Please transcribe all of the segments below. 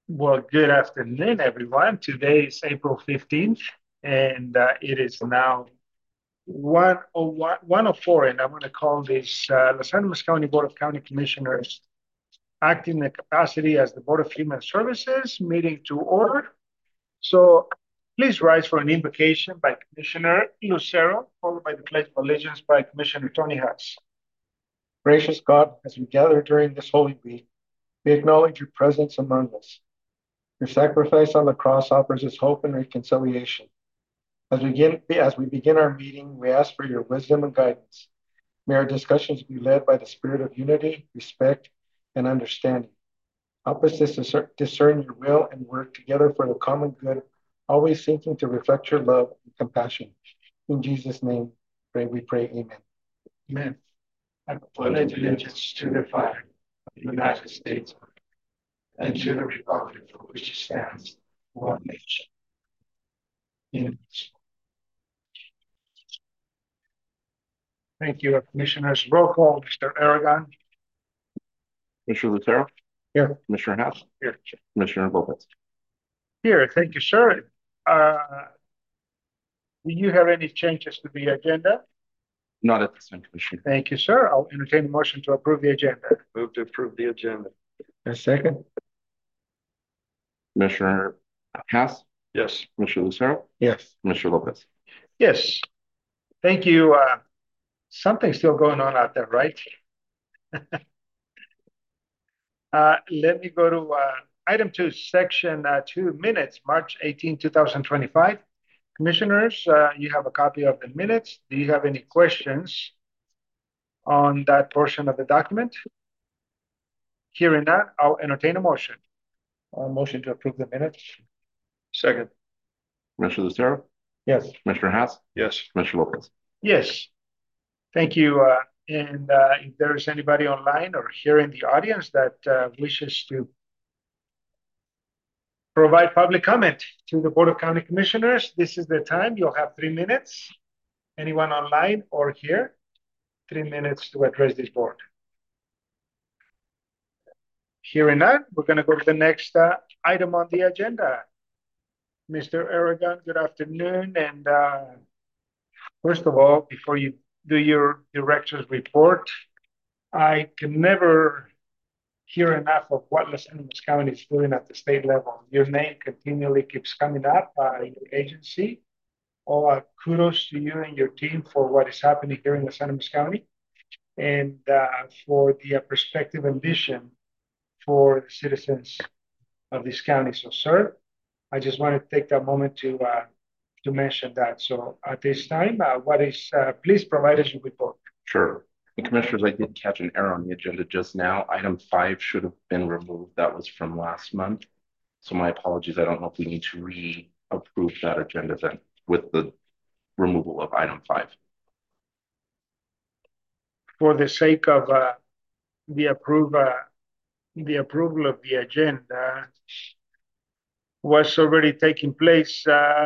Well, good afternoon, everyone. Today is April 15th, and it is now 1:04, and I'm going to call this Los Angeles County Board of County Commissioners acting in the capacity as the Board of Human Services meeting to order. So please rise for an invocation by Commissioner Lucero, followed by the Pledge of Allegiance by Commissioner Tony Hutz. Gracious God, as we gather during this Holy Week, we acknowledge your presence among us. Your sacrifice on the cross offers us hope and reconciliation. As we begin our meeting, we ask for your wisdom and guidance. May our discussions be led by the spirit of unity, respect, and understanding. Help us to discern your will and work together for the common good, always seeking to reflect your love and compassion. In Jesus' name, we pray, amen. Amen. I pledge allegiance to the flag of the United States and to the republic for which it stands, one nation. Thank you, Commissioners. Roll call, Mr. Aragon. Commissioner Lucero? Here. Commissioner Hess? Here. Commissioner Lopez? Here, thank you, sir. Do you have any changes to the agenda? Not at this time, Commissioner. Thank you, sir. I'll entertain a motion to approve the agenda. Move to approve the agenda. A second? Commissioner Hess? Yes. Commissioner Lucero? Yes. Commissioner Lopez? Yes. Thank you. Something's still going on out there, right? Let me go to item 2, section 2, minutes, March 18, 2025. Commissioners, you have a copy of the minutes. Do you have any questions on that portion of the document? Hearing that, I'll entertain a motion. Motion to approve the minutes. Second. Commissioner Lucero? Yes. Commissioner Hess? Yes. Commissioner Lopez? Yes. Thank you. And if there is anybody online or here in the audience that wishes to provide public comment to the Board of County Commissioners, this is the time. You'll have 3 minutes. Anyone online or here, 3 minutes to address this board. Hearing that, we're going to go to the next item on the agenda. Mr. Aragon, good afternoon. And first of all, before you do your director's report, I can never hear enough of what Los Angeles County is doing at the state level. Your name continually keeps coming up by your agency. Kudos to you and your team for what is happening here in Los Angeles County and for the perspective and vision for the citizens of this county. So, sir, I just want to take that moment to mention that. So at this time, please provide us your report. Sure. And Commissioners, I did catch an error on the agenda just now. Item 5 should have been removed. That was from last month. So my apologies. I don't know if we need to re-approve that agenda then with the removal of item 5. For the sake of the approval of the agenda was already taking place.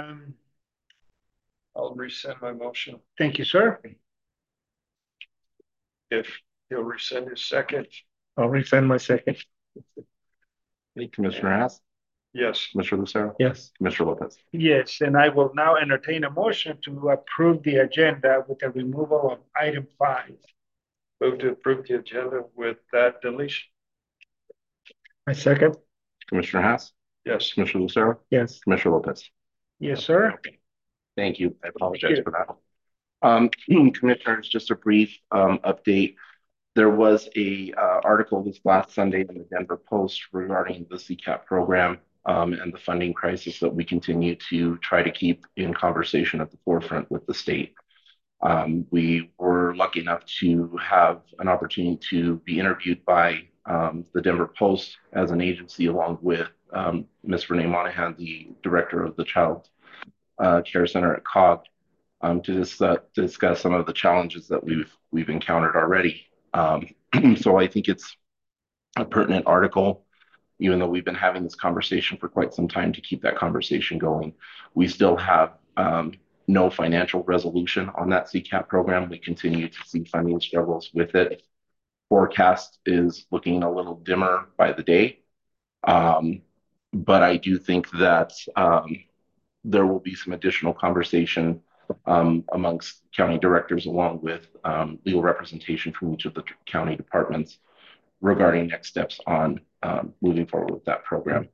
I'll rescind my motion. Thank you, sir. If he'll rescind his second. I'll resend my second. Commissioner Hess? Yes. Commissioner Lucero? Yes. Commissioner Lopez? Yes, and I will now entertain a motion to approve the agenda with the removal of item 5. Move to approve the agenda with that deletion. My second? Commissioner Hess? Yes. Commissioner Lucero? Yes. Commissioner Lopez? Yes, sir. Thank you. I apologize for that. Commissioners, just a brief update. There was a article this last Sunday in the Denver Post regarding the CCAP program and the funding crisis that we continue to try to keep in conversation at the forefront with the state. We were lucky enough to have an opportunity to be interviewed by the Denver Post as an agency, along with Ms. Renee Monahan, the director of the Child Care Center at COG, to discuss some of the challenges that we've encountered already. So I think it's a pertinent article, even though we've been having this conversation for quite some time to keep that conversation going. We still have no financial resolution on that CCAP program. We continue to see funding struggles with it. Forecast is looking a little dimmer by the day. but I do think that there will be some additional conversation amongst county directors along with legal representation from each of the county departments regarding next steps on moving forward with that program.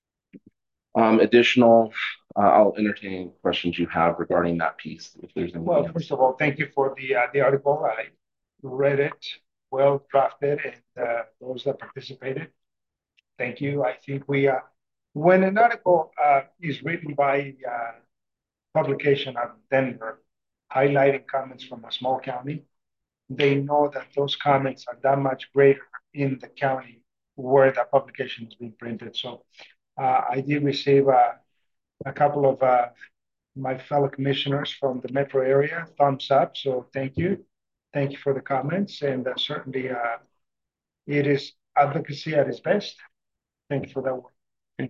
I'll entertain any questions you have regarding that piece. If there's any. Well, first of all, thank you for the article. I read it, well drafted, and those that participated, thank you. I think when an article is written by publication out of Denver, highlighting comments from a small county, they know that those comments are that much greater in the county where that publication is being printed. So I did receive a couple of my fellow commissioners from the metro area thumbs up. So thank you. Thank you for the comments. And certainly it is advocacy at its best. Thank you for that work.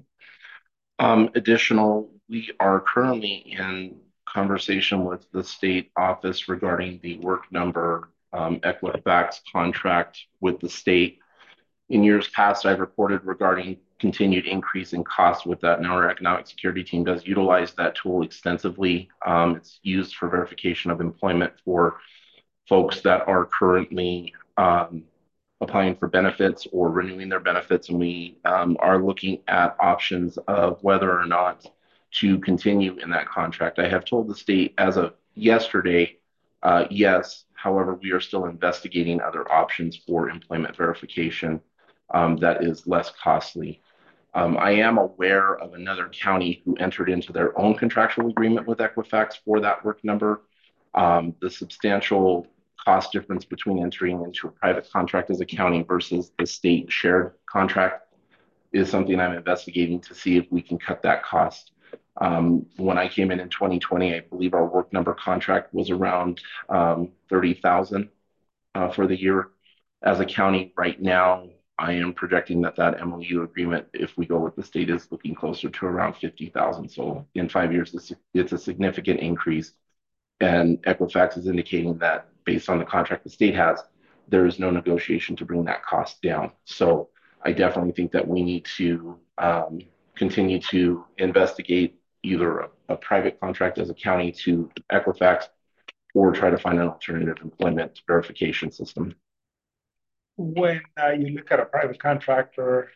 We are currently in conversation with the state office regarding the work number Equifax contract with the state. In years past, I've reported regarding continued increase in costs with that, and our economic security team does utilize that tool extensively. It's used for verification of employment for folks that are currently applying for benefits or renewing their benefits, and we are looking at options of whether or not to continue in that contract. I have told the state as of yesterday, yes. However, we are still investigating other options for employment verification that is less costly. I am aware of another county who entered into their own contractual agreement with Equifax for that work number. The substantial cost difference between entering into a private contract as a county versus the state shared contract is something I'm investigating to see if we can cut that cost. When I came in 2020, I believe our work number contract was around $30,000 for the year. As a county right now, I am projecting that MOU agreement, if we go with the state, is looking closer to around $50,000. So in 5 years, it's a significant increase. And Equifax is indicating that based on the contract the state has, there is no negotiation to bring that cost down. So I definitely think that we need to continue to investigate either a private contract as a county to Equifax or try to find an alternative employment verification system. When you look at a private contractor,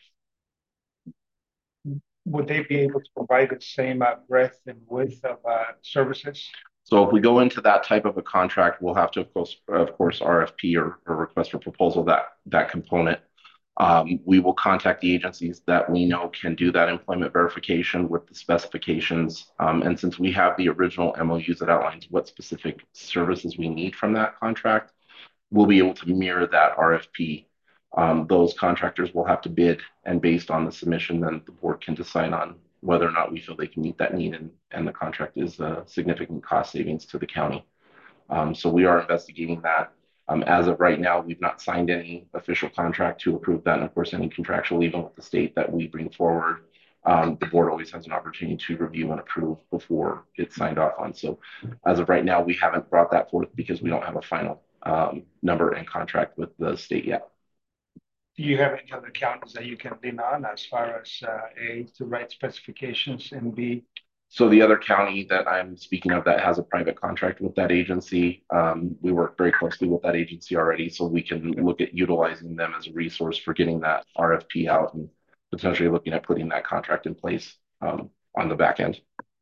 would they be able to provide the same breadth and width of services? So if we go into that type of a contract, we'll have to, of course, RFP or request for proposal that component. We will contact the agencies that we know can do that employment verification with the specifications. And since we have the original MOUs that outlines what specific services we need from that contract, we'll be able to mirror that RFP. Those contractors will have to bid, and based on the submission, then the board can decide on whether or not we feel they can meet that need, and the contract is a significant cost savings to the county. So we are investigating that. As of right now, we've not signed any official contract to approve that. And of course, any contractual even with the state that we bring forward, the board always has an opportunity to review and approve before it's signed off on. So as of right now, we haven't brought that forth because we don't have a final number and contract with the state yet. Do you have any other counties that you can lean on as far as A, to write specifications, and B? So the other county that I'm speaking of that has a private contract with that agency, we work very closely with that agency already, so we can look at utilizing them as a resource for getting that RFP out and potentially looking at putting that contract in place on the back end.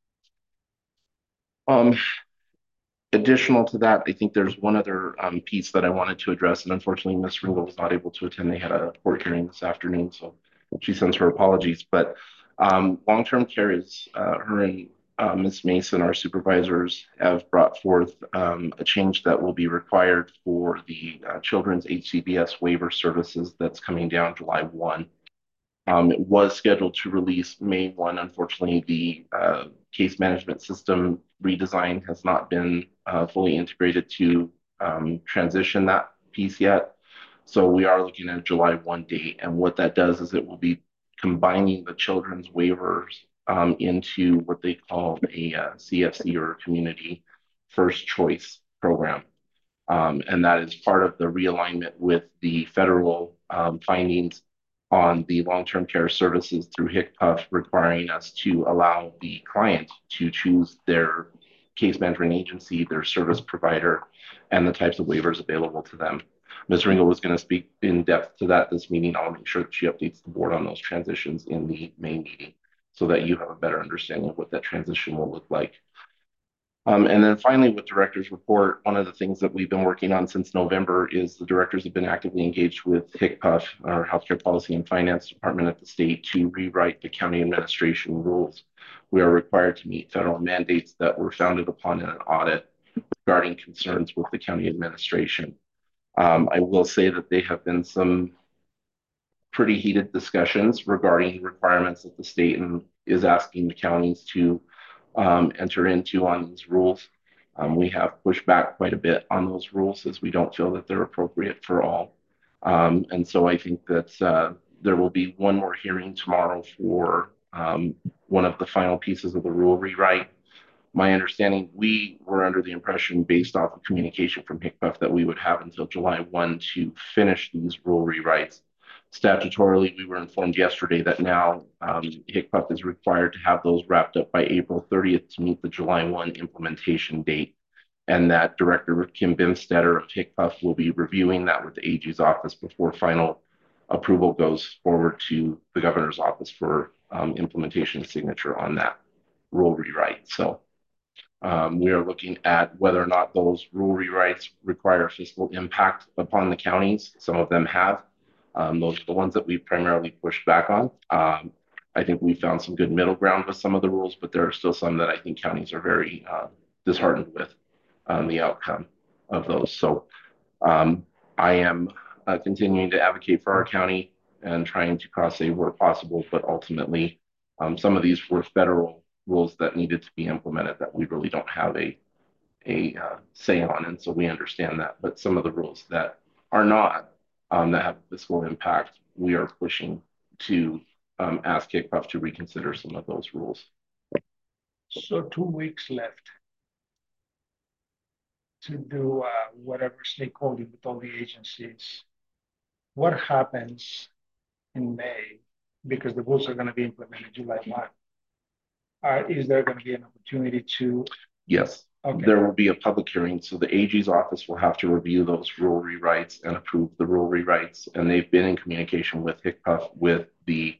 Additional to that, I think there's one other piece that I wanted to address, and unfortunately, Ms. Ringo was not able to attend. They had a court hearing this afternoon, so she sends her apologies. But long-term care is her and Ms. Mason, our supervisors, have brought forth a change that will be required for the children's HCBS waiver services that's coming down July 1. It was scheduled to release May 1. Unfortunately, the case management system redesign has not been fully integrated to transition that piece yet. So we are looking at a July 1 date. And what that does is it will be combining the children's waivers into what they call a CFC, or Community First Choice program. And that is part of the realignment with the federal findings on the long-term care services through HCPF, requiring us to allow the client to choose their case management agency, their service provider, and the types of waivers available to them. Ms. Ringo was going to speak in depth to that this meeting. I'll make sure that she updates the board on those transitions in the May meeting so that you have a better understanding of what that transition will look like. And then finally, with director's report, one of the things that we've been working on since November is the directors have been actively engaged with HCPF, our Healthcare Policy and Finance Department at the state, to rewrite the county administration rules. We are required to meet federal mandates that were founded upon in an audit regarding concerns with the county administration. I will say that they have been some pretty heated discussions regarding requirements that the state is asking the counties to enter into on these rules. We have pushed back quite a bit on those rules as we don't feel that they're appropriate for all. And so I think that there will be one more hearing tomorrow for one of the final pieces of the rule rewrite. My understanding, we were under the impression based off of communication from HCPF that we would have until July 1 to finish these rule rewrites. Statutorily, we were informed yesterday that now HCPF is required to have those wrapped up by April 30th to meet the July 1 implementation date. And that Director Kim Bimstetter of HCPF will be reviewing that with the AG's office before final approval goes forward to the governor's office for implementation signature on that rule rewrite. So we are looking at whether or not those rule rewrites require fiscal impact upon the counties. Some of them have. Those are the ones that we've primarily pushed back on. I think we found some good middle ground with some of the rules, but there are still some that I think counties are very disheartened with the outcome of those. So I am continuing to advocate for our county and trying to cross save where possible, but ultimately some of these were federal rules that needed to be implemented that we really don't have a say on, and so we understand that. But some of the rules that are not that have fiscal impact, we are pushing to ask HCPF to reconsider some of those rules. So 2 weeks left to do whatever stakeholding with all the agencies. What happens in May? Because the rules are going to be implemented July 1. Is there going to be an opportunity to? Yes, okay. There will be a public hearing. So the AG's office will have to review those rule rewrites and approve the rule rewrites. And they've been in communication with HCPF with the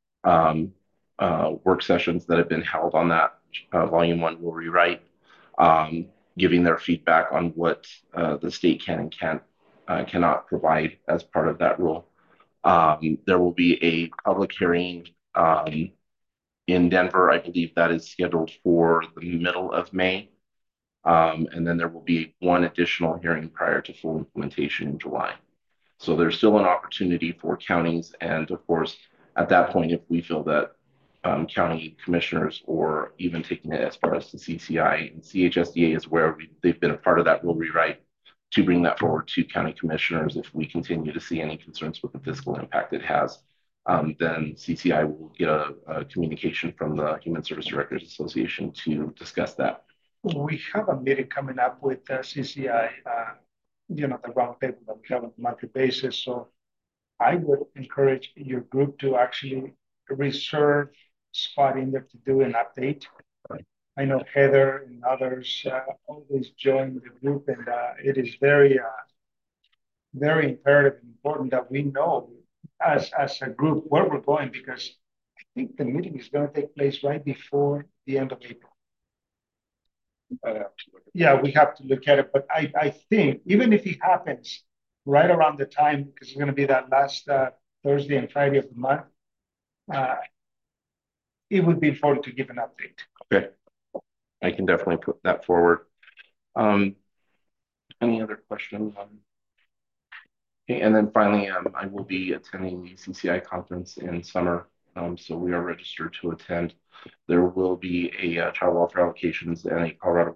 work sessions that have been held on that volume 1 rule rewrite, giving their feedback on what the state can and cannot provide as part of that rule. There will be a public hearing in Denver. I believe that is scheduled for the middle of May. And then there will be one additional hearing prior to full implementation in July. So there's still an opportunity for counties. And of course, at that point, if we feel that county commissioners or even taking it as far as the CCI and CHSDA is where they've been a part of that rule rewrite, to bring that forward to county commissioners if we continue to see any concerns with the fiscal impact it has. Then CCI will get a communication from the Human Service Directors Association to discuss that. We have a meeting coming up with CCI, the roundtable that we have on a monthly basis. So I would encourage your group to actually reserve spot in there to do an update. Right. I know Heather and others always join the group, and it is very, very imperative and important that we know as a group where we're going, because I think the meeting is going to take place right before the end of April. Yeah, we have to look at it, but I think even if it happens right around the time, because it's going to be that last Thursday and Friday of the month, it would be important to give an update. Okay, I can definitely put that forward. Any other questions? Okay, and then finally, I will be attending the CCI conference in summer, so we are registered to attend. There will be a child welfare allocations and a Colorado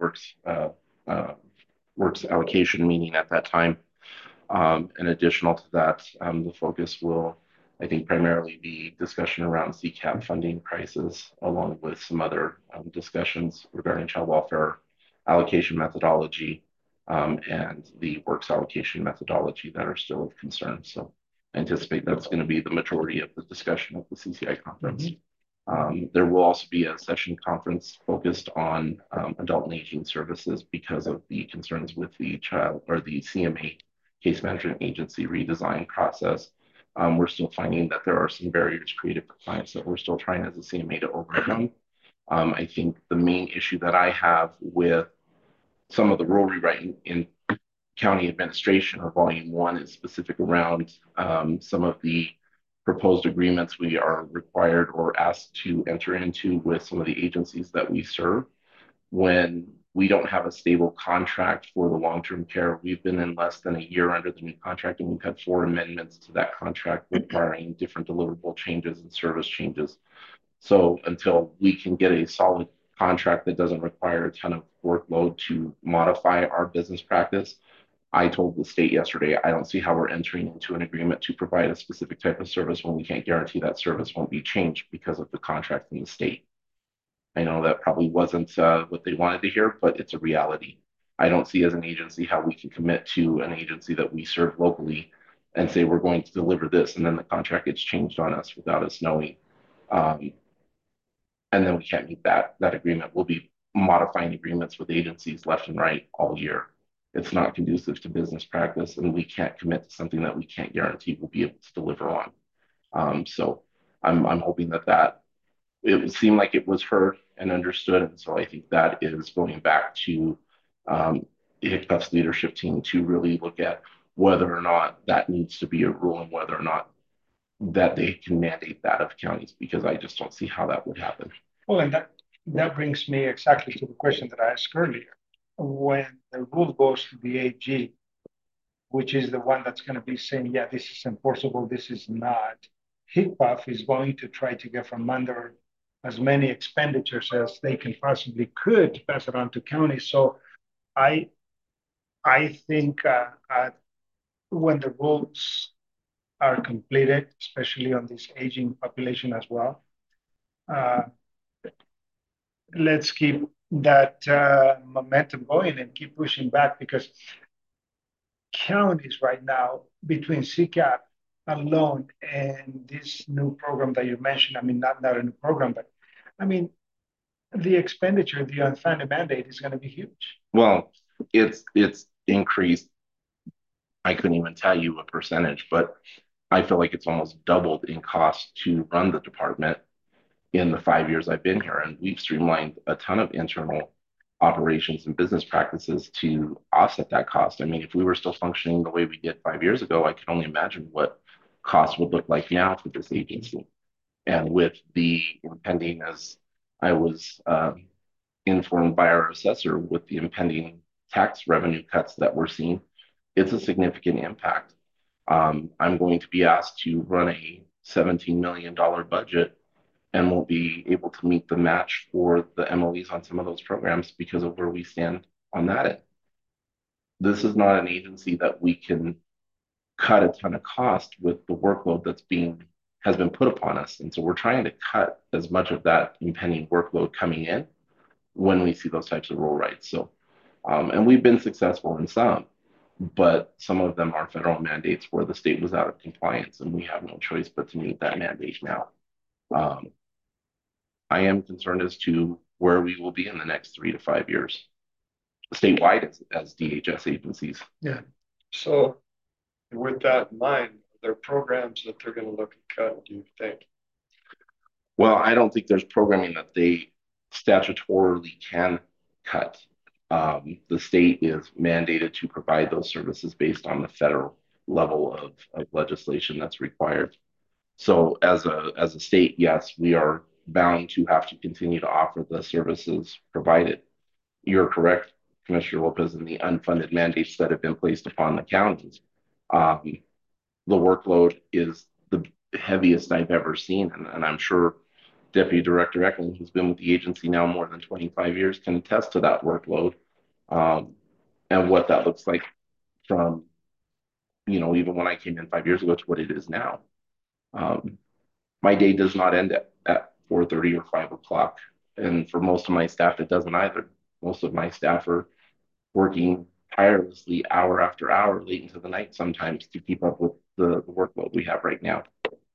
Works allocation meeting at that time. And additional to that, the focus will, I think, primarily be discussion around CCAP funding prices, along with some other discussions regarding child welfare allocation methodology and the works allocation methodology that are still of concern. So I anticipate that's going to be the majority of the discussion at the CCI conference. There will also be a session conference focused on adult and aging services because of the concerns with the child or the CMA case management agency redesign process. We're still finding that there are some barriers created for clients that we're still trying as a CMA to overcome. I think the main issue that I have with some of the rule rewriting in county administration or volume 1 is specific around some of the proposed agreements we are required or asked to enter into with some of the agencies that we serve. When we don't have a stable contract for the long-term care, we've been in less than a year under the new contract, and we've had 4 amendments to that contract requiring different deliverable changes and service changes. So until we can get a solid contract that doesn't require a ton of workload to modify our business practice, I told the state yesterday, I don't see how we're entering into an agreement to provide a specific type of service when we can't guarantee that service won't be changed because of the contract in the state. I know that probably wasn't what they wanted to hear, but it's a reality. I don't see as an agency how we can commit to an agency that we serve locally and say we're going to deliver this, and then the contract gets changed on us without us knowing. And then we can't meet that agreement. We'll be modifying agreements with agencies left and right all year. It's not conducive to business practice, and we can't commit to something that we can't guarantee we'll be able to deliver on. So I'm hoping that it would seem like it was heard and understood, and so I think that is going back to HCCUF's leadership team to really look at whether or not that needs to be a rule and whether or not that they can mandate that of counties, because I just don't see how that would happen. Well, and that brings me exactly to the question that I asked earlier. When the rule goes to the AG, which is the one that's going to be saying, yeah, this is enforceable, this is not, HCCUF is going to try to get from under as many expenditures as they can possibly could to pass it on to counties. So I think when the rules are completed, especially on this aging population as well, let's keep that momentum going and keep pushing back, because counties right now, between CCAP alone and this new program that you mentioned, I mean, not a new program, but I mean, the expenditure, the unfunded mandate is going to be huge. Well, it's increased. I couldn't even tell you a percentage, but I feel like it's almost doubled in cost to run the department in the 5 years I've been here. And we've streamlined a ton of internal operations and business practices to offset that cost. I mean, if we were still functioning the way we did 5 years ago, I can only imagine what costs would look like now for this agency. And with the impending, as I was informed by our assessor, with the impending tax revenue cuts that we're seeing, it's a significant impact. I'm going to be asked to run a $17 million budget and won't be able to meet the match for the MOEs on some of those programs because of where we stand on that end. This is not an agency that we can cut a ton of cost with the workload has been put upon us. And so we're trying to cut as much of that impending workload coming in when we see those types of rule rights. So, and we've been successful in some, but some of them are federal mandates where the state was out of compliance and we have no choice but to meet that mandate now. I am concerned as to where we will be in the next 3 to 5 years, statewide as DHS agencies. Yeah. So with that in mind, are there programs that they're going to look at cut, do you think? Well, I don't think there's programming that they statutorily can cut. The state is mandated to provide those services based on the federal level of legislation that's required. So as a state, yes, we are bound to have to continue to offer the services provided. You're correct, Commissioner Lopez, in the unfunded mandates that have been placed upon the counties. The workload is the heaviest I've ever seen, and I'm sure Deputy Director Eckling, who's been with the agency now more than 25 years, can attest to that workload and what that looks like from, even when I came in 5 years ago to what it is now. My day does not end at 4:30 or 5 o'clock. And for most of my staff, it doesn't either. Most of my staff are working tirelessly hour after hour late into the night sometimes to keep up with the workload we have right now.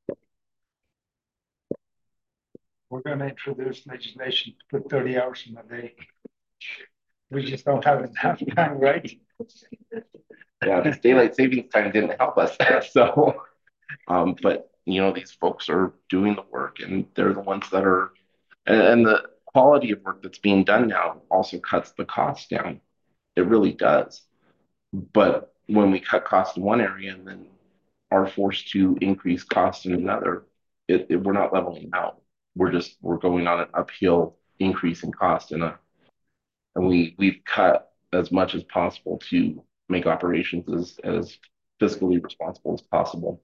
We're going to introduce legislation to put 30 hours in a day. We just don't have enough time, right? Yeah, this daylight savings time didn't help us. So, but you know, these folks are doing the work, and they're the ones that are, and the quality of work that's being done now also cuts the cost down. It really does. But when we cut costs in one area and then are forced to increase cost in another, we're not leveling out. We're going on an uphill increase in cost and we've cut as much as possible to make operations as fiscally responsible as possible.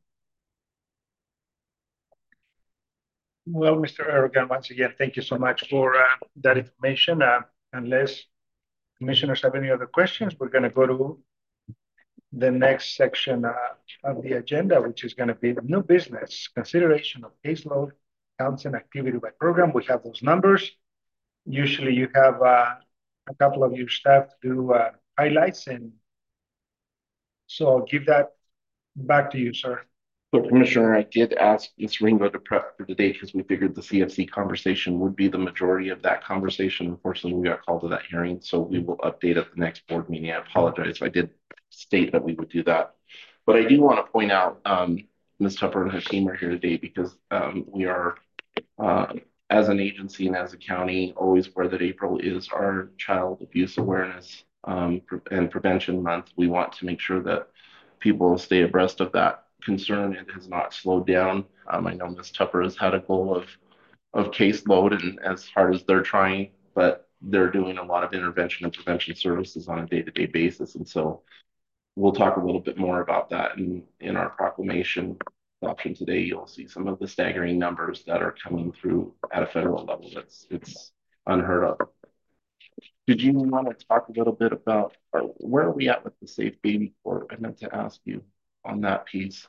Well, Mr. Aragon, once again, thank you so much for that information. Unless commissioners have any other questions, we're going to go to the next section of the agenda, which is going to be the new business, consideration of caseload, counts, and activity by program. We have those numbers. Usually you have a couple of your staff to do highlights, and so I'll give that back to you, sir. So, Commissioner, I did ask Ms. Ringo to prep for today because we figured the CFC conversation would be the majority of that conversation. Unfortunately, we got called to that hearing, so we will update at the next board meeting. I apologize. I did state that we would do that. But I do want to point out Ms. Tupper and her team are here today because we are, as an agency and as a county, always aware that April is our Child Abuse Awareness and Prevention Month. We want to make sure that people stay abreast of that concern. It has not slowed down. I know Ms. Tupper has had a goal of caseload, and as hard as they're trying, but they're doing a lot of intervention and prevention services on a day-to-day basis. And so we'll talk a little bit more about that in our proclamation option today. You'll see some of the staggering numbers that are coming through at a federal level. It's unheard of. Did you want to talk a little bit about where are we at with the Safe Baby Court? I meant to ask you on that piece.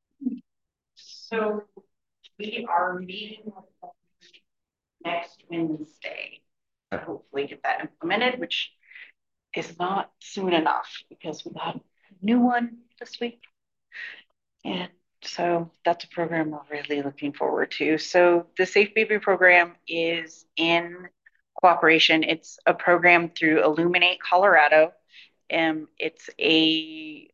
So we are meeting with them next Wednesday to hopefully get that implemented, which is not soon enough because we got a new one this week. And so that's a program we're really looking forward to. So the Safe Baby program is in cooperation. It's a program through Illuminate Colorado. It's a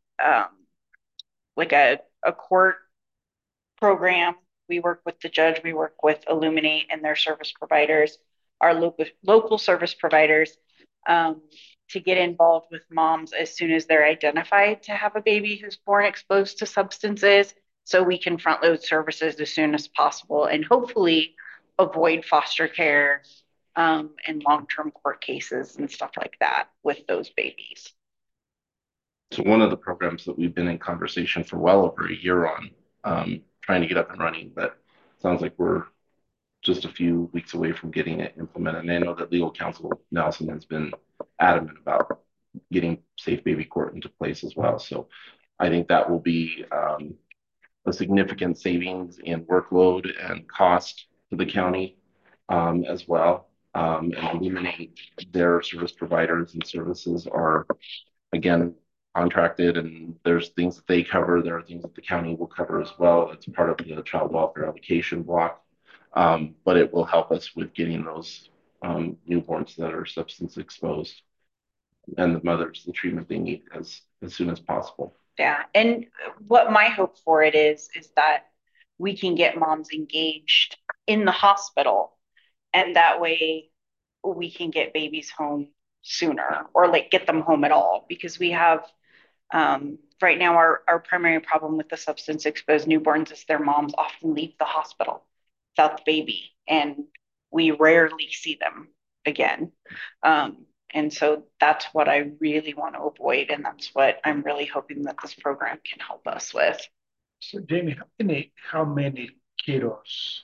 like a court program. We work with the judge, we work with Illuminate and their service providers, our local service providers, to get involved with moms as soon as they're identified to have a baby who's born exposed to substances, so we can front load services as soon as possible and hopefully avoid foster care and long-term court cases and stuff like that with those babies. So one of the programs that we've been in conversation for well over a year on, trying to get up and running, but sounds like we're just a few weeks away from getting it implemented. And I know that legal counsel Nelson has been adamant about getting Safe Baby Court into place as well. So I think that will be a significant savings in workload and cost to the county as well. And Illuminate, their service providers and services are, again, contracted, and there's things that they cover. There are things that the county will cover as well. It's part of the child welfare allocation block. But it will help us with getting those newborns that are substance exposed and the mothers the treatment they need as soon as possible. Yeah, and what my hope for it is that we can get moms engaged in the hospital, and that way we can get babies home sooner, or like get them home at all, because we have right now our primary problem with the substance exposed newborns is their moms often leave the hospital without the baby, and we rarely see them again. And so that's what I really want to avoid, and that's what I'm really hoping that this program can help us with. So Jamie, how many kiddos?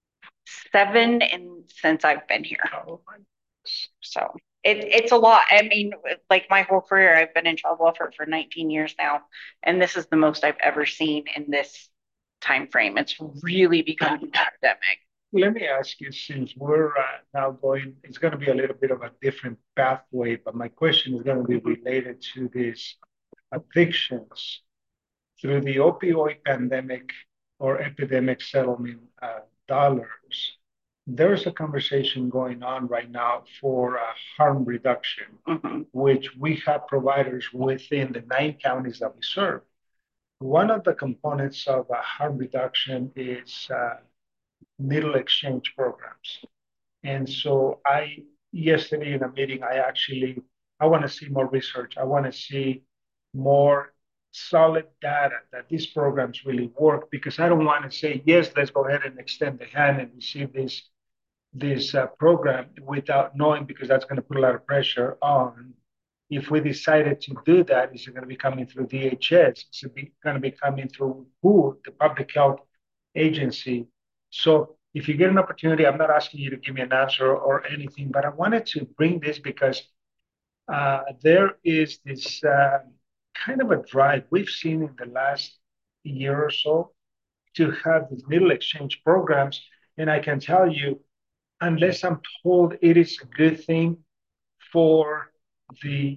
7 since I've been here. Oh my goodness. So it's a lot. I mean, like my whole career, I've been in child welfare for 19 years now, and this is the most I've ever seen in this time frame. It's really become an epidemic. Let me ask you, since we're now going, it's going to be a little bit of a different pathway, but my question is going to be related to these addictions. through the opioid pandemic or epidemic settlement dollars, there's a conversation going on right now for harm reduction, which we have providers within the 9 counties that we serve. One of the components of harm reduction is needle exchange programs. And so yesterday in a meeting, I want to see more research. I want to see more solid data that these programs really work, because I don't want to say, yes, let's go ahead and extend the hand and receive this program without knowing, because that's going to put a lot of pressure on. If we decided to do that, is it going to be coming through DHS? Is it going to be coming through who? The public health agency. So if you get an opportunity, I'm not asking you to give me an answer or anything, but I wanted to bring this because there is this kind of a drive we've seen in the last year or so to have these needle exchange programs. And I can tell you, unless I'm told it is a good thing for the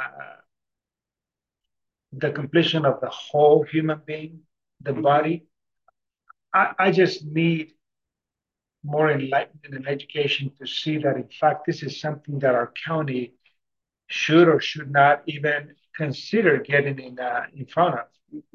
completion of the whole human being, the body, I just need more enlightenment and education to see that, in fact, this is something that our county should or should not even consider getting in front of.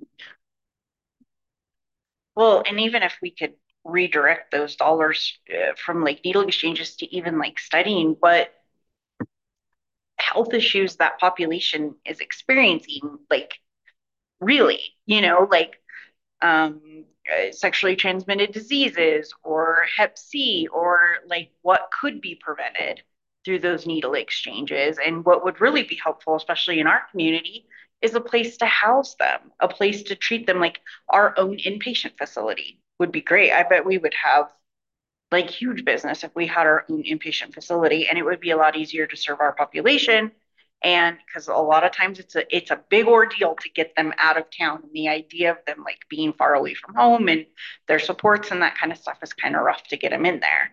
Well, and even if we could redirect those dollars from like needle exchanges to even like studying what health issues that population is experiencing, like really, like sexually transmitted diseases or Hep C, or like what could be prevented through those needle exchanges. And what would really be helpful, especially in our community, is a place to house them, a place to treat them. Like our own inpatient facility would be great. I bet we would have like huge business if we had our own inpatient facility, and it would be a lot easier to serve our population. And because a lot of times it's a big ordeal to get them out of town, and the idea of them like being far away from home and their supports and that kind of stuff is kind of rough to get them in there,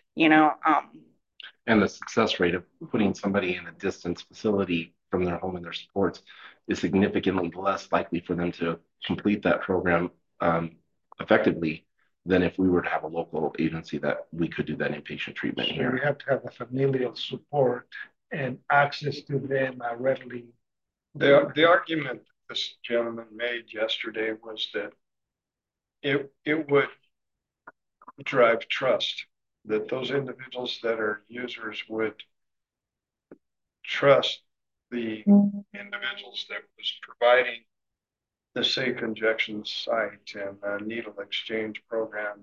And the success rate of putting somebody in a distance facility from their home and their supports is significantly less likely for them to complete that program effectively than if we were to have a local agency that we could do that inpatient treatment here. We have to have the familial support and access to them readily. The argument this gentleman made yesterday was that it would drive trust, that those individuals that are users would trust the individuals that was providing the safe injection site and the needle exchange program.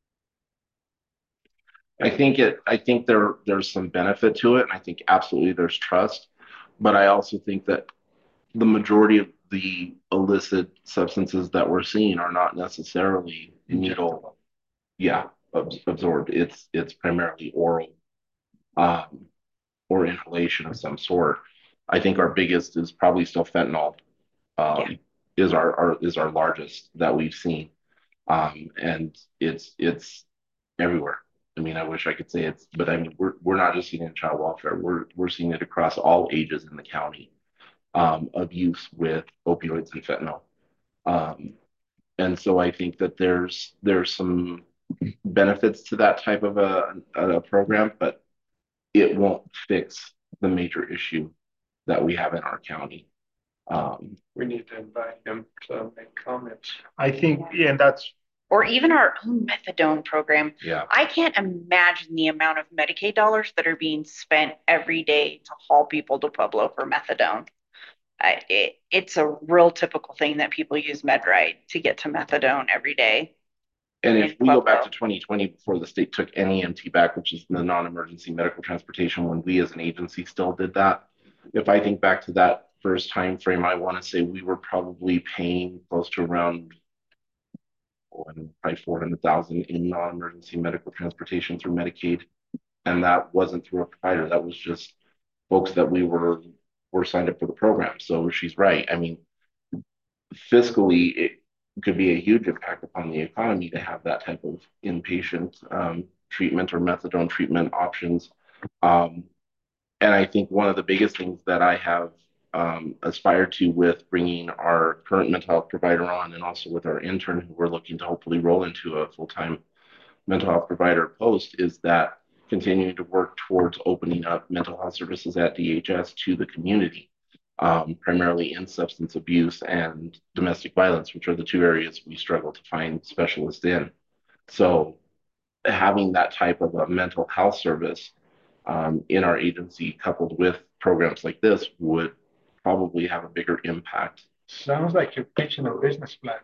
I think there's some benefit to it, and I think absolutely there's trust, but I also think that the majority of the illicit substances that we're seeing are not necessarily needle, absorbed. It's primarily oral, or inhalation of some sort. I think our biggest is probably still fentanyl. Is our largest that we've seen, and it's everywhere. I mean, I wish I could say it's, but I mean, we're not just seeing it in child welfare. We're seeing it across all ages in the county of use with opioids and fentanyl. And so I think that there's some benefits to that type of a program, but it won't fix the major issue that we have in our county. We need to invite him to make comments. I think, yeah, that's. Or even our own methadone program. Yeah. I can't imagine the amount of Medicaid dollars that are being spent every day to haul people to Pueblo for methadone. It's a real typical thing that people use MedRide to get to methadone every day. And if we go back to 2020, before the state took NEMT back, which is the non-emergency medical transportation, when we as an agency still did that, if I think back to that first time frame, I want to say we were probably paying close to around probably 400,000 in non-emergency medical transportation through Medicaid, and that wasn't through a provider. That was just folks that we were signed up for the program. So she's right. I mean, fiscally, it could be a huge impact upon the economy to have that type of inpatient treatment or methadone treatment options. And I think one of the biggest things that I have aspire to with bringing our current mental health provider on, and also with our intern who we're looking to hopefully roll into a full-time mental health provider post, is that continuing to work towards opening up mental health services at DHS to the community, primarily in substance abuse and domestic violence, which are the two areas we struggle to find specialists in. So having that type of a mental health service in our agency, coupled with programs like this, would probably have a bigger impact. Sounds like you're pitching a business plan.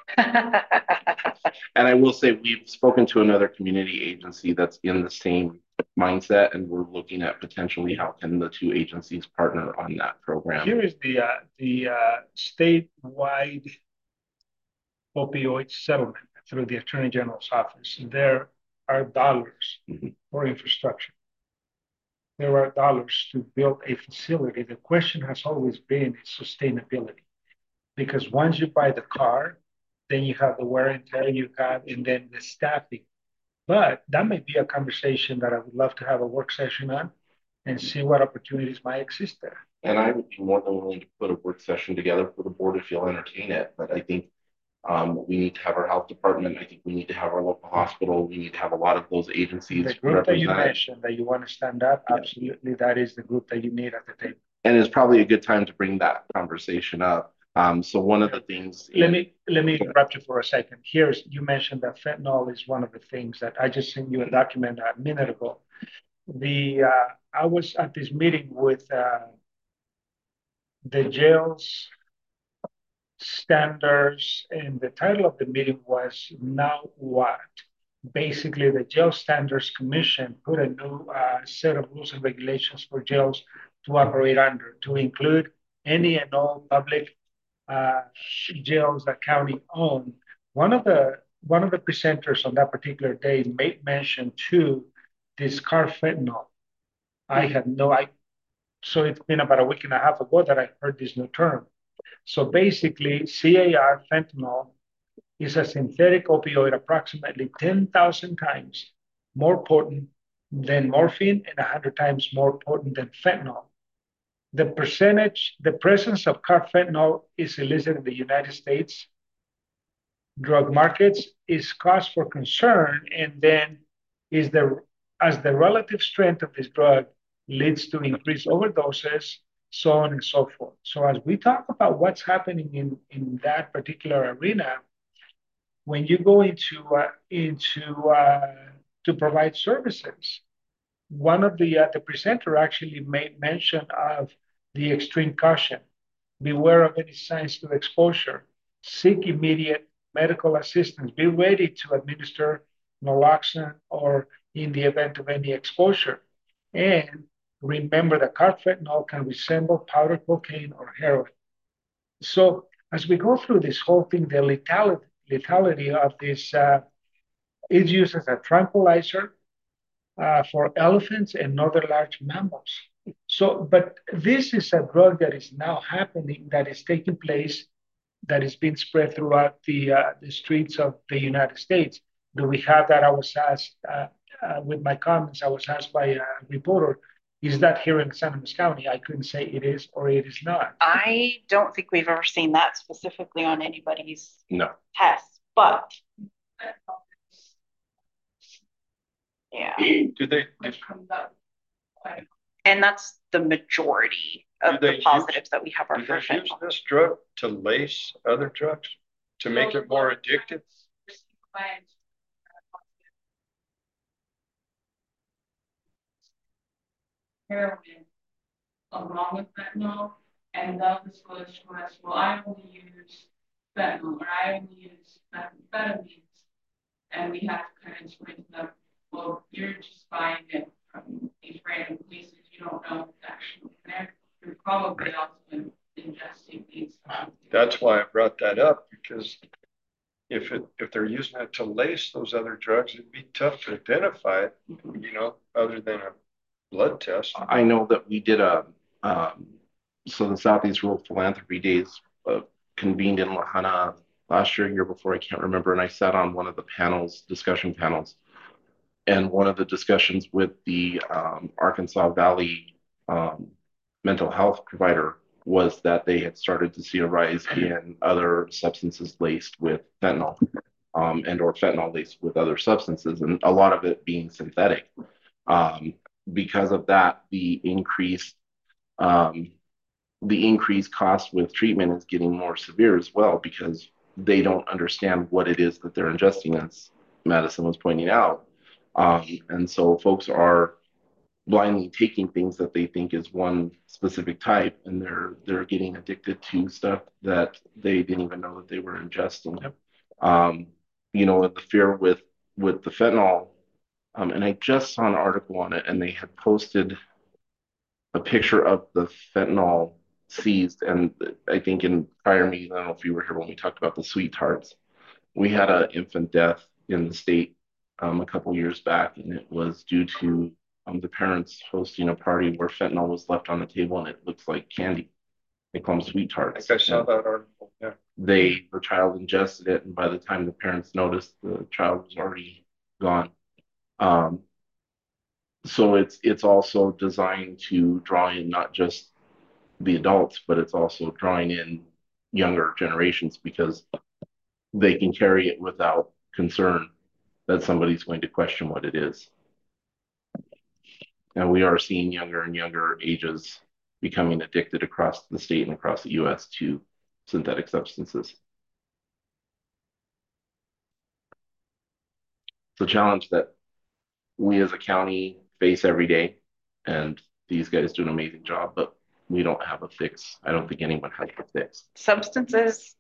And I will say we've spoken to another community agency that's in the same mindset, and we're looking at potentially how can the two agencies partner on that program. Here is the statewide opioid settlement through the Attorney General's office. There are dollars for infrastructure. There are dollars to build a facility. The question has always been sustainability, because once you buy the car, then you have the wear and tear you have, and then the staffing. But that may be a conversation that I would love to have a work session on and see what opportunities might exist there. And I would be more than willing to put a work session together for the board if you'll entertain it. But I think we need to have our health department. I think we need to have our local hospital. We need to have a lot of those agencies. The group that you mentioned that you want to stand up, absolutely, that is the group that you need at the table. And it's probably a good time to bring that conversation up. So one of the things. Let me interrupt you for a second. You mentioned that fentanyl is one of the things that I just sent you a document a minute ago. I was at this meeting with the jails standards, and the title of the meeting was Now What? Basically, the Jail Standards Commission put a new set of rules and regulations for jails to operate under, to include any and all public jails that county own. One of the presenters on that particular day made mention to this carfentanil. So it's been about a week and a half ago that I heard this new term. So basically, CAR fentanyl is a synthetic opioid approximately 10,000 times more potent than morphine and 100 times more potent than fentanyl. The presence of carfentanil is illicit in the United States drug markets is cause for concern, and then as the relative strength of this drug leads to increased overdoses, so on and so forth. So as we talk about what's happening in that particular arena, when you go into to provide services, one of the presenter actually made mention of the extreme caution. Beware of any signs to exposure. Seek immediate medical assistance. Be ready to administer naloxone or in the event of any exposure. And remember that carfentanil can resemble powder cocaine or heroin. So as we go through this whole thing, the lethality of this is used as a tranquilizer for elephants and other large mammals. So, but this is a drug that is now happening, that is taking place, that is being spread throughout the streets of the United States. Do we have that? I was asked with my comments, I was asked by a reporter, is that here in San Luis County? I couldn't say it is or it is not. I don't think we've ever seen that specifically on anybody's test, but yeah. Do they? And that's the majority of the positives that we have are for fentanyl. Use this drug to lace other drugs to make it more addictive? Heroin along with fentanyl, and they'll disclose to us, well, I only use fentanyl or I only use methamphetamines, and we have to kind of explain to them, well, you're just buying it from these random places. You don't know what's actually there. You're probably also ingesting these. That's why I brought that up, because if they're using it to lace those other drugs, it'd be tough to identify it, other than a blood test. I know that we did so the Southeast Rural Philanthropy Days convened in La Junta last year before, I can't remember, and I sat on one of the discussion panels, and one of the discussions with the Arkansas Valley mental health provider was that they had started to see a rise in other substances laced with fentanyl, and or fentanyl laced with other substances, and a lot of it being synthetic. Because of that, um, the increased cost with treatment is getting more severe as well because they don't understand what it is that they're ingesting, as Madison was pointing out. And so folks are blindly taking things that they think is one specific type, and they're getting addicted to stuff that they didn't even know that they were ingesting. Yep. You know, the fear with the fentanyl, and I just saw an article on it, and they had posted a picture of the fentanyl seized. And I think in prior meetings, I don't know if you were here when we talked about the sweet tarts. We had an infant death in the state a couple years back, and it was due to the parents hosting a party where fentanyl was left on the table, and it looks like candy. They call them sweet I tarts. think I saw that article, yeah. The child ingested it, and by the time the parents noticed, the child was already gone. Um, so it's also designed to draw in not just the adults, but it's also drawing in younger generations because they can carry it without concern that somebody's going to question what it is. And we are seeing younger and younger ages becoming addicted across the state and across the US to synthetic substances. It's a challenge that we as a county face every day, and these guys do an amazing job, but we don't have a fix. I don't think anyone has a fix. Substance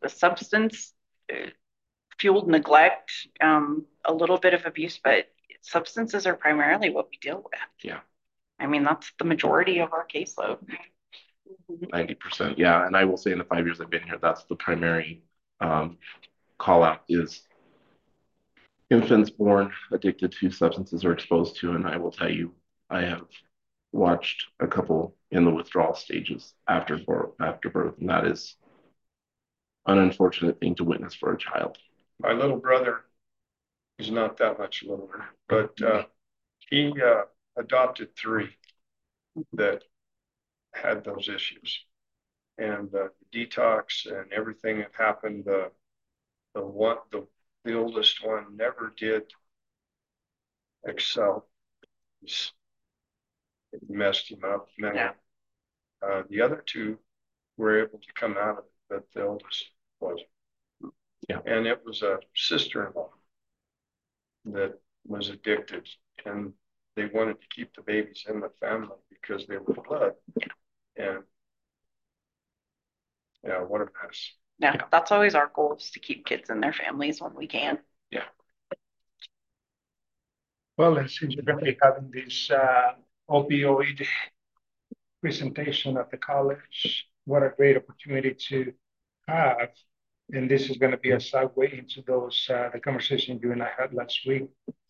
fueled neglect, a little bit of abuse, but substances are primarily what we deal with. Yeah. I mean, that's the majority of our caseload. 90%. Yeah. And I will say in the 5 years I've been here, that's the primary call out is infants born addicted to substances or exposed to. And I will tell you, I have watched a couple in the withdrawal stages after birth, and that is an unfortunate thing to witness for a child. My little brother is not that much littler, but he adopted 3 that had those issues, and the detox and everything that happened. The oldest one never did excel. It messed him up. Yeah. The other 2 were able to come out of it, but the oldest wasn't. Yeah. And it was a sister-in-law that was addicted, and they wanted to keep the babies in the family because they were blood. And yeah, what a mess. Yeah, that's always our goal, is to keep kids in their families when we can. Yeah. Well, and since you're going to be having this opioid presentation at the college, what a great opportunity to have. And this is going to be a segue into those the conversation you and I had last week.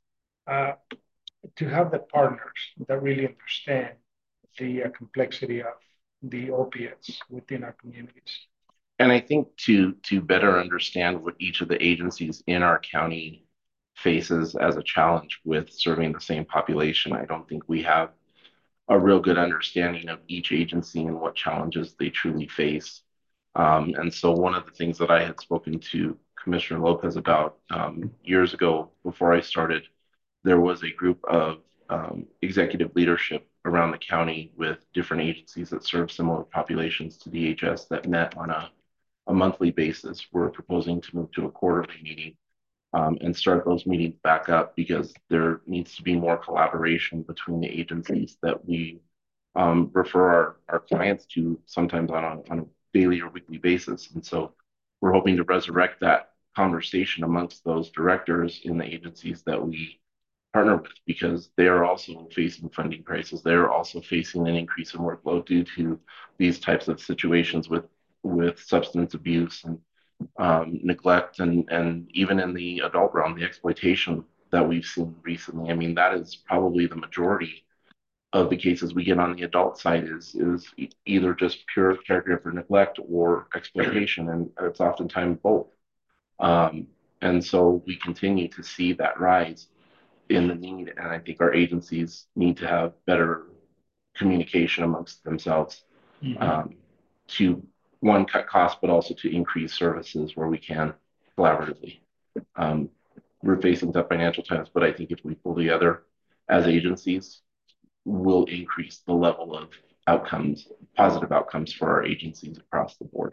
To have the partners that really understand the complexity of the opiates within our communities. And I think to better understand what each of the agencies in our county faces as a challenge with serving the same population, I don't think we have a real good understanding of each agency and what challenges they truly face. And so one of the things that I had spoken to Commissioner Lopez about years ago before I started, there was a group of executive leadership around the county with different agencies that serve similar populations to DHS that met on a monthly basis. We're proposing to move to a quarterly meeting and start those meetings back up because there needs to be more collaboration between the agencies that we refer our clients to sometimes on a daily or weekly basis. And so we're hoping to resurrect that conversation amongst those directors in the agencies that we partner with, because they are also facing funding crisis. They're also facing an increase in workload due to these types of situations with substance abuse and neglect, and even in the adult realm, the exploitation that we've seen recently. I mean, that is probably the majority of the cases we get on the adult side is either just pure caregiver neglect or exploitation, and it's oftentimes both. And so we continue to see that rise in the need, and I think our agencies need to have better communication amongst themselves to one, cut costs, but also to increase services where we can collaboratively. We're facing tough financial times, but I think if we pull together as agencies, we'll increase the level of outcomes, positive outcomes for our agencies across the board.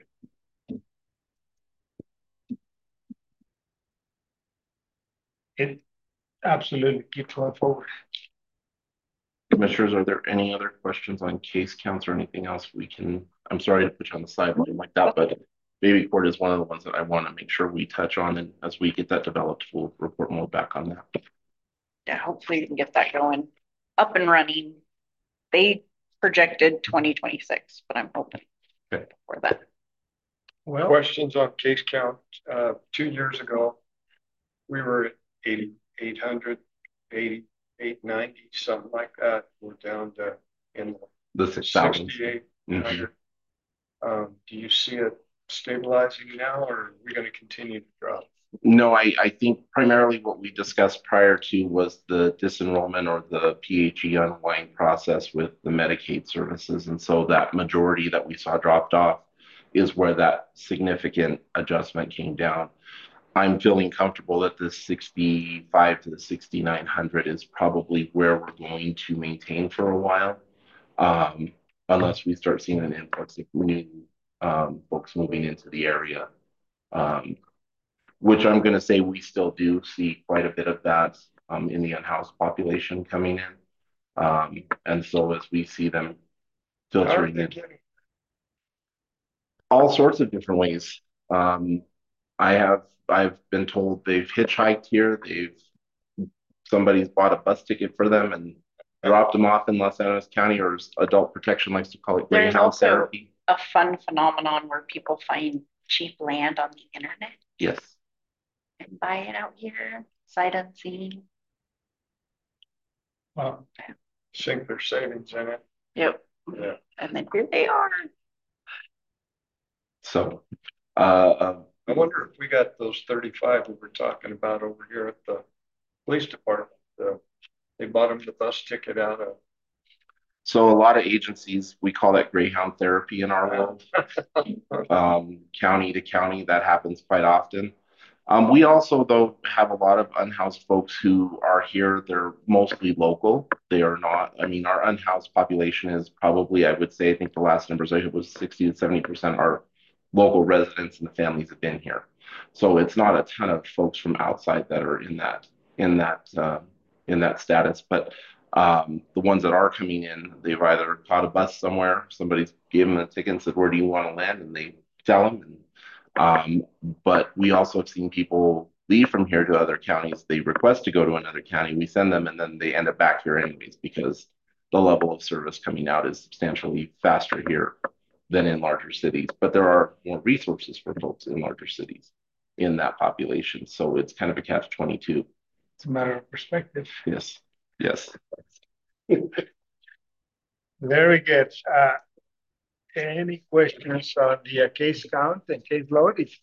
It absolutely keeps going forward. Commissioners, are there any other questions on case counts or anything else we can? I'm sorry to put you on the sideline like that, but baby court is one of the ones that I want to make sure we touch on, and as we get that developed, we'll report more back on that. Yeah, hopefully we can get that going up and running. They projected 2026, but I'm hoping for that. Well, Questions on case count. 2 years ago, we were at 8,800, 890, something like that. We're down to in the 6,000. 6,800. Do you see it stabilizing now, or are we going to continue to drop? No, I think primarily what we discussed prior to was the disenrollment or the PHE unwind process with the Medicaid services. And so that majority that we saw dropped off is where that significant adjustment came down. I'm feeling comfortable that the 65 to the 6,900 is probably where we're going to maintain for a while, unless we start seeing an influx of new folks moving into the area. Which I'm going to say we still do see quite a bit of that in the unhoused population coming in. And so as we see them filtering in all sorts of different ways. I've been told they've hitchhiked here. Somebody's bought a bus ticket for them and dropped them off in Los Angeles County, or as Adult Protection likes to call it, Greyhound therapy. A fun phenomenon where people find cheap land on the internet. Yes. And buy it out here, sight unseen. wow. Sink their savings in it. Yep. Yeah. And then here they are. So, I wonder if we got those 35 we were talking about over here at the police department. They bought them the bus ticket out of. So a lot of agencies, we call that Greyhound therapy in our world. County to county, that happens quite often. We also, though, have a lot of unhoused folks who are here. They're mostly local. They are not, I mean, our unhoused population is probably, I would say, I think the last numbers I heard was 60 to 70% are local residents, and the families have been here. So it's not a ton of folks from outside that are in that status. But the ones that are coming in, they've either caught a bus somewhere, somebody's gave them a ticket and said, "Where do you want to land?" And they tell them. But we also have seen people leave from here to other counties. They request to go to another county. We send them, and then they end up back here anyways, because the level of service coming out is substantially faster here than in larger cities. But there are more resources for folks in larger cities in that population. So it's kind of a catch-22. It's a matter of perspective. Yes. Yes. Very good. Any questions on the case count and case load? If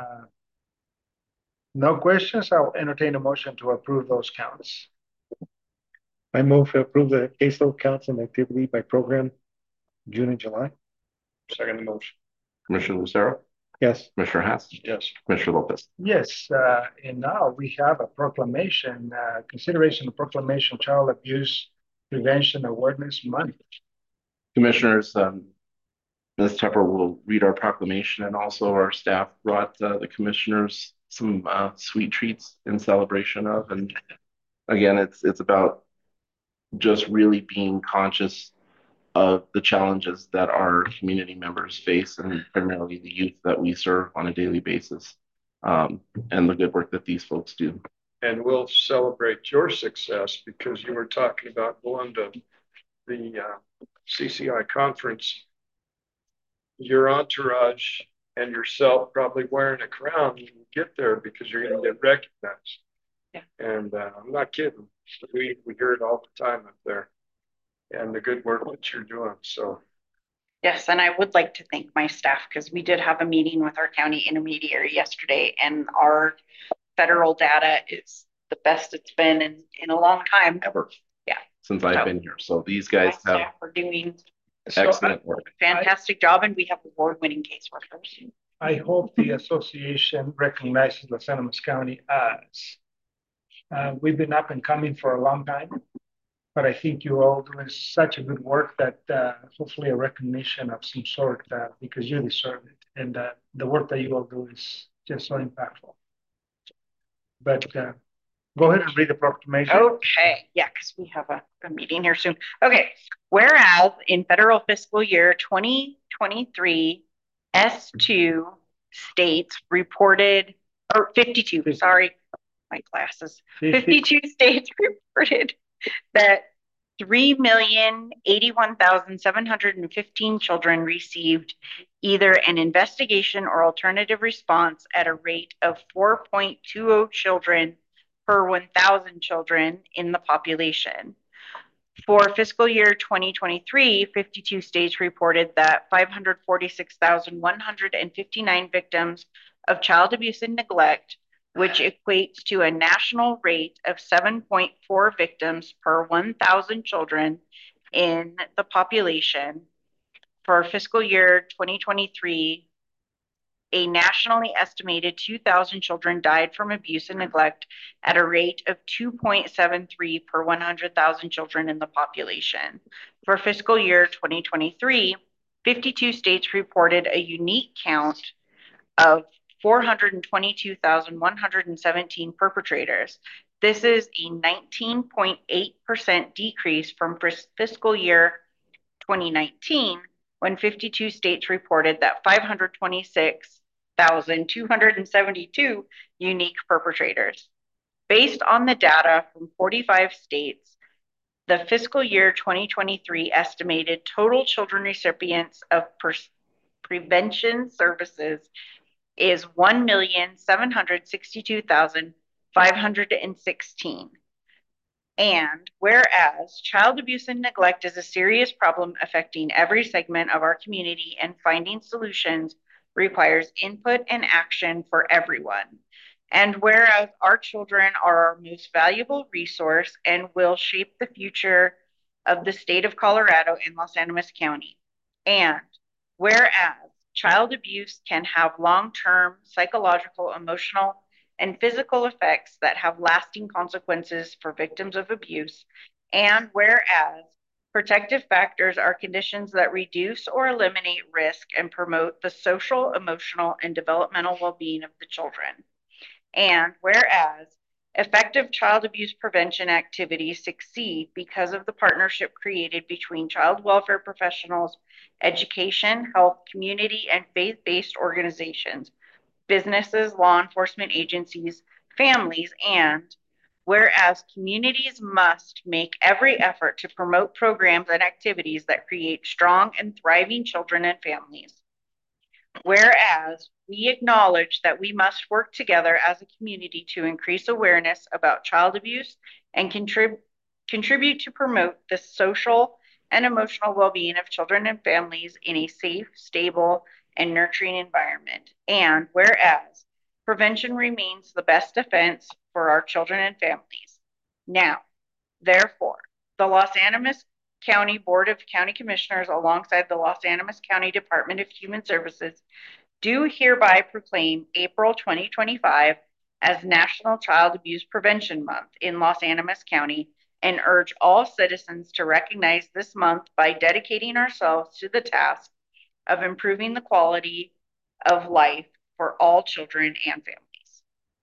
no questions, I'll entertain a motion to approve those counts. I move to approve the caseload counts and activity by program June and July. Second motion. Commissioner Lucero? Yes. Commissioner Haas? Yes. Commissioner Lopez? Yes, and now we have a proclamation, consideration of proclamation Child Abuse Prevention Awareness Month. Commissioners, Ms. Tepper will read our proclamation, and also our staff brought the commissioners some sweet treats in celebration of. And again, it's about just really being conscious of the challenges that our community members face, and primarily the youth that we serve on a daily basis, and the good work that these folks do. And we'll celebrate your success, because you were talking about going to the CCI conference. Your entourage and yourself probably wearing a crown when you get there, because you're going to get recognized. Yeah. And I'm not kidding. We hear it all the time up there, and the good work that you're doing. So. Yes, and I would like to thank my staff, because we did have a meeting with our county intermediary yesterday, and our federal data is the best it's been in a long time. Ever. Yeah. Since I've been here. So these guys are doing Excellent work. Fantastic job, and we have award-winning caseworkers. I hope the association recognizes Los Animas County as we've been up and coming for a long time, but I think you all doing such a good work that hopefully a recognition of some sort because you deserve it, and the work that you all do is just so impactful. But go ahead and read the proclamation. Okay, yeah, because we have a meeting here soon. Okay, whereas in federal fiscal year 2023, S2 states reported, or 52, 50. sorry, my glasses, 52 states reported that 3,081,715 children received either an investigation or alternative response at a rate of 4.20 children per 1,000 children in the population. For fiscal year 2023, 52 states reported that 546,159 victims of child abuse and neglect, which equates to a national rate of 7.4 victims per 1,000 children in the population. For fiscal year 2023, a nationally estimated 2,000 children died from abuse and neglect at a rate of 2.73 per 100,000 children in the population. For fiscal year 2023, 52 states reported a unique count of 422,117 perpetrators. This is a 19.8% decrease from fiscal year 2019, when 52 states reported that 526,272 unique perpetrators. Based on the data from 45 states, the fiscal year 2023 estimated total children recipients of prevention services is 1,762,516. And whereas child abuse and neglect is a serious problem affecting every segment of our community, and finding solutions requires input and action for everyone. And whereas our children are our most valuable resource and will shape the future of the state of Colorado and Los Animas County. And whereas child abuse can have long-term psychological, emotional, and physical effects that have lasting consequences for victims of abuse. And whereas protective factors are conditions that reduce or eliminate risk and promote the social, emotional, and developmental well-being of the children. And whereas effective child abuse prevention activities succeed because of the partnership created between child welfare professionals, education, health, community, and faith-based organizations, businesses, law enforcement agencies, families, and whereas communities must make every effort to promote programs and activities that create strong and thriving children and families. Whereas we acknowledge that we must work together as a community to increase awareness about child abuse and contribute to promote the social and emotional well-being of children and families in a safe, stable, and nurturing environment. And whereas prevention remains the best defense for our children and families. Now, therefore, the Los Animas County Board of County Commissioners, alongside the Los Animas County Department of Human Services, do hereby proclaim April 2025 as National Child Abuse Prevention Month in Los Animas County, and urge all citizens to recognize this month by dedicating ourselves to the task of improving the quality of life for all children and families.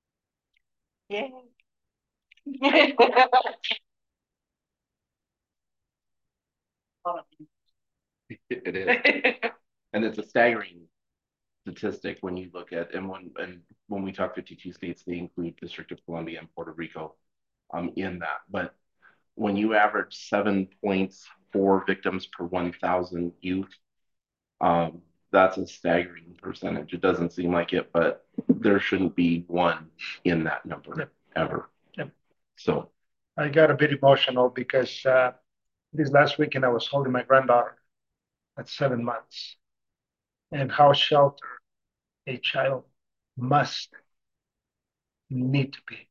Yay. It is. And it's a staggering statistic when you look at, and when we talk 52 states, they include District of Columbia and Puerto Rico in that. But when you average 7.4 victims per 1,000 youth, that's a staggering percentage. It doesn't seem like it, but there shouldn't be one in that number ever. Yep. So I got a bit emotional because this last weekend I was holding my granddaughter at 7 months, and how sheltered a child must need to be.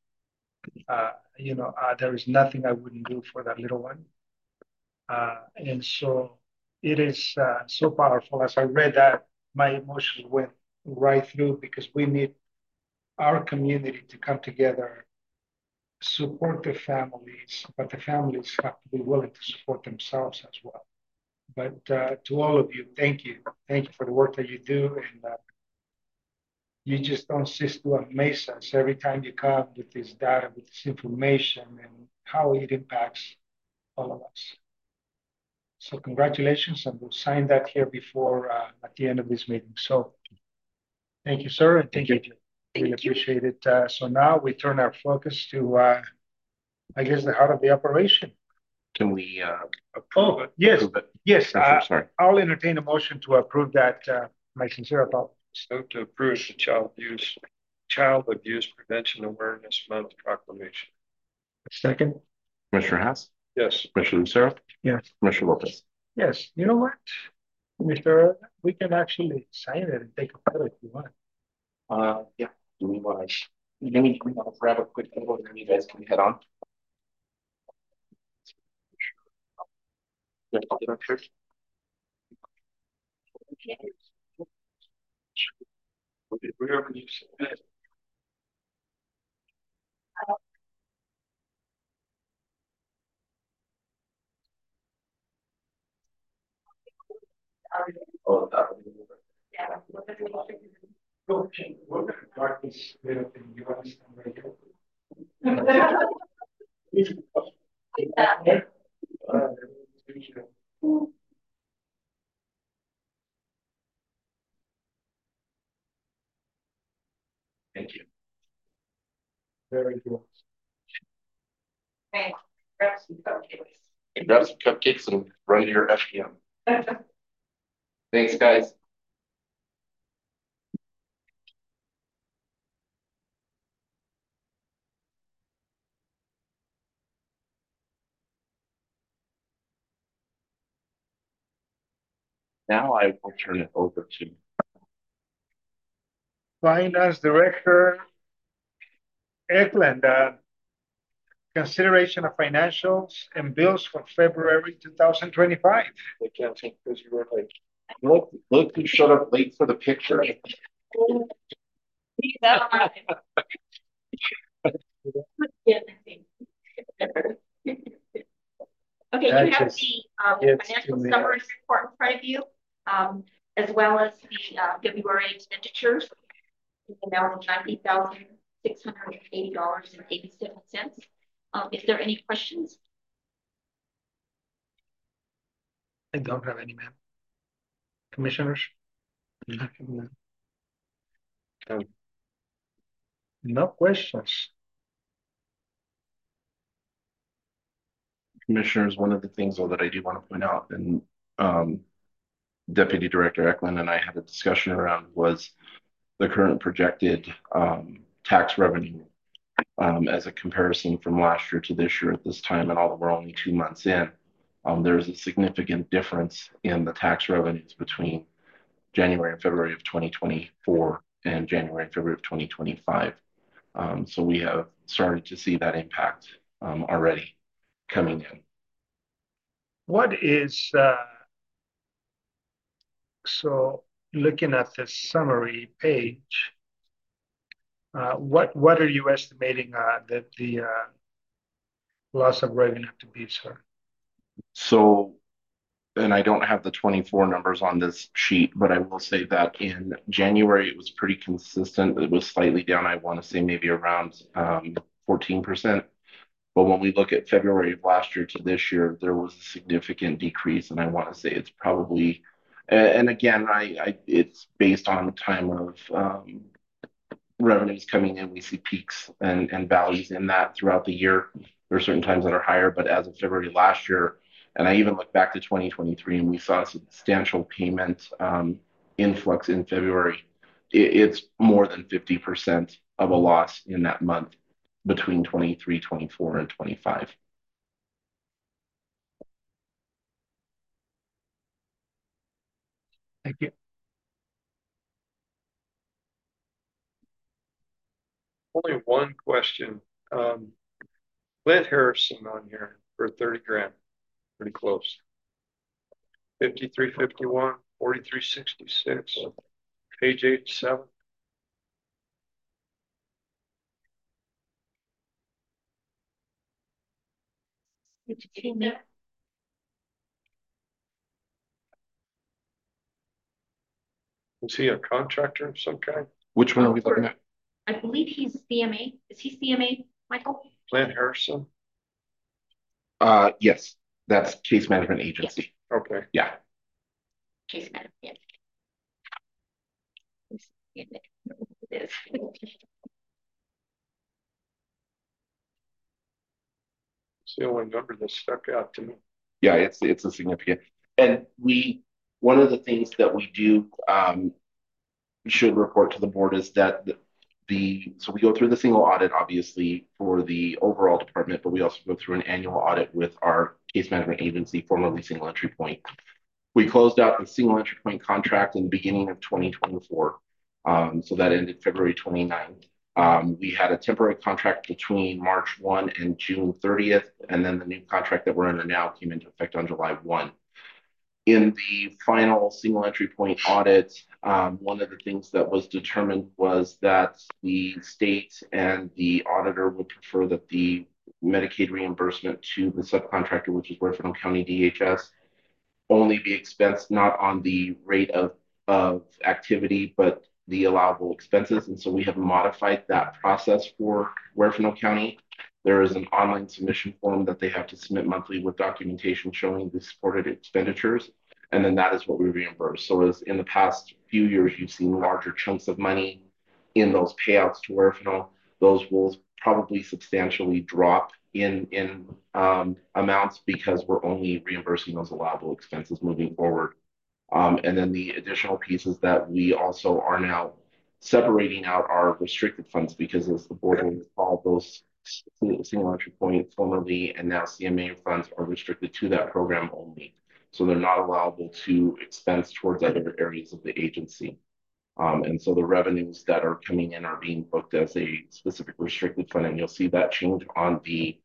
There is nothing I wouldn't do for that little one. And so it is so powerful. As I read that, my emotions went right through because we need our community to come together, support the families, but the families have to be willing to support themselves as well. But to all of you, thank you. Thank you for the work that you do. And you just don't cease to amaze us every time you come with this data, with this information, and how it impacts all of us. So congratulations, and we'll sign that here before at the end of this meeting. So thank you, sir, and thank you. Really appreciate it. So now we turn our focus to, I guess, the heart of the operation. Can we approve it? Yes, approve it? yes. Sorry. I'll entertain a motion to approve that. My sincere apologies. So to approve the Child Abuse Prevention Awareness Month proclamation. Second. Commissioner Hess? Yes. Commissioner Lucero? Yes. Commissioner Lopez? Yes. You know what, Mr. We can actually sign it and take a photo if you want. Yeah. Do we want to? Let me grab a quick photo and then you guys can head on. Wherever you said. Oh, that would be Okay, we're going to start this little thing. You understand right here? Thank you. Very good. Thanks. Grab some cupcakes. And grab some cupcakes and run to your FPM. Thanks, guys. Now I will turn it over to Finance Director Eklund. Consideration of financials and bills for February 2025. I can't think because you were like, look who showed up late for the picture. Okay, you have the financial summaries report in front of you, as well as the February expenditures in the amount of $90,680.87. Is there any questions? I don't have any, ma'am. Commissioners? No questions. Commissioners, one of the things though that I do want to point out, and Deputy Director Eklund and I had a discussion around, was the current projected tax revenue as a comparison from last year to this year at this time, and although we're only 2 months in, there's a significant difference in the tax revenues between January and February of 2024 and January and February of 2025. So we have started to see that impact already coming in. What is, so looking at the summary page, what are you estimating that the loss of revenue to be, sir? So, and I don't have the 24 numbers on this sheet, but I will say that in January, it was pretty consistent. It was slightly down. I want to say maybe around 14%. But when we look at February of last year to this year, there was a significant decrease. And I want to say it's probably, and again, it's based on the time of revenues coming in. We see peaks and valleys in that throughout the year. There are certain times that are higher, but as of February last year, and I even look back to 2023 and we saw a substantial payment influx in February. It's more than 50% of a loss in that month between 23, 24, and 25. Thank you. only one question. Clint Harrison on here for 30 grand. Pretty close. 5351, 4366, page 87. Is he a contractor of some kind? Which one are we looking at? I believe he's CMA. Is he CMA, Michael? Plant Harrison? Yes, that's Case Management Agency. Okay. Yeah. Case management. Yeah. It is. It's the only number that stuck out to me. Yeah, it's a significant, and one of the things that we do should report to the board is that so we go through the single audit, obviously, for the overall department, but we also go through an annual audit with our case management agency, formerly Single Entry Point. We closed out the Single Entry Point contract in the beginning of 2024. So that ended February 29th. We had a temporary contract between March 1 and June 30th, and then the new contract that we're under now came into effect on July 1. In the final Single Entry Point audit, one of the things that was determined was that the state and the auditor would prefer that the Medicaid reimbursement to the subcontractor, which is Huerfano County DHS, only be expensed not on the rate of activity, but the allowable expenses. And so we have modified that process for Huerfano County. There is an online submission form that they have to submit monthly with documentation showing the supported expenditures. And then that is what we reimburse. So as in the past few years, you've seen larger chunks of money in those payouts to Huerfano. Those will probably substantially drop in amounts because we're only reimbursing those allowable expenses moving forward. And then the additional pieces that we also are now separating out are restricted funds, because as the board will recall, those Single Entry Point, formerly and now CMA funds, are restricted to that program only. So they're not allowable to expense towards other areas of the agency. And so the revenues that are coming in are being booked as a specific restricted fund. And you'll see that change on the,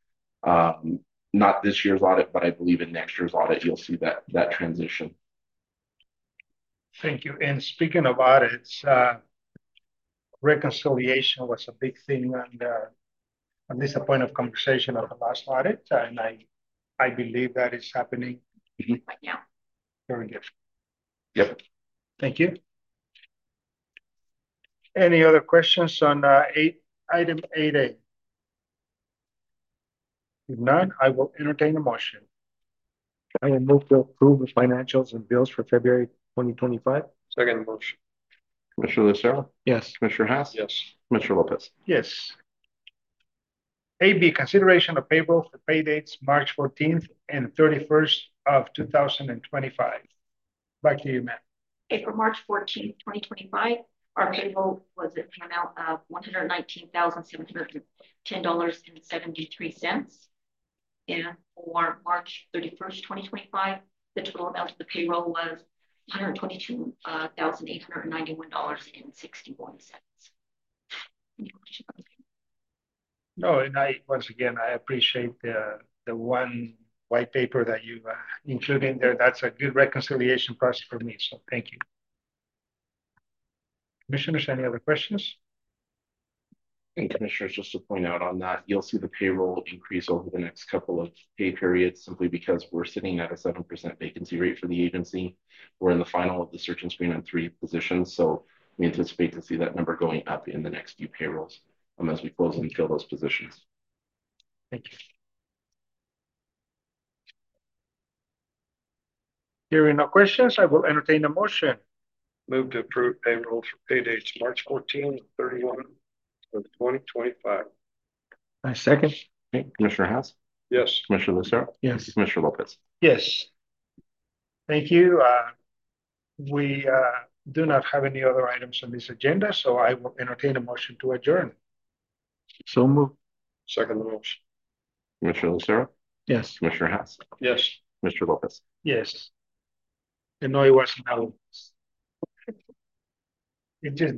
not this year's audit, but I believe in next year's audit, you'll see that transition. Thank you. And speaking of audits, reconciliation was a big thing on at least a point of conversation of the last audit, and I believe that is happening right now. very good. Yep. Thank you. Any other questions on item 8A? If none, I will entertain a motion. I will move to approve the financials and bills for February 2025. Second motion. Commissioner Lucero? Yes. Commissioner Haas? Yes. Commissioner Lopez? Yes. 8B, consideration of payroll for pay dates March 14th and 31st of 2025. Back to you, ma'am. Okay, for March 14th, 2025, our payroll was at the amount of $119,710.73. And for March 31st, 2025, the total amount of the payroll was $122,891.61. Any questions? No, and once again, I appreciate the one white paper that you include in there. That's a good reconciliation process for me, so thank you. Commissioners, any other questions? And commissioners, just to point out on that, you'll see the payroll increase over the next couple of pay periods simply because we're sitting at a 7% vacancy rate for the agency. We're in the final of the search and screen on 3 positions, so we anticipate to see that number going up in the next few payrolls as we close and fill those positions. Thank you. Hearing no questions, I will entertain a motion. Move to approve payroll for pay dates March 14 and 31 of 2025. I second. Okay, Commissioner Haas? Yes. Commissioner Lucero? Yes. Commissioner Lopez? Yes. Thank you. We do not have any other items on this agenda, so I will entertain a motion to adjourn. So moved. Second motion. Commissioner Lucero? Yes. Commissioner Haas? Yes. Mr. Lopez? Yes. And no, it wasn't. It just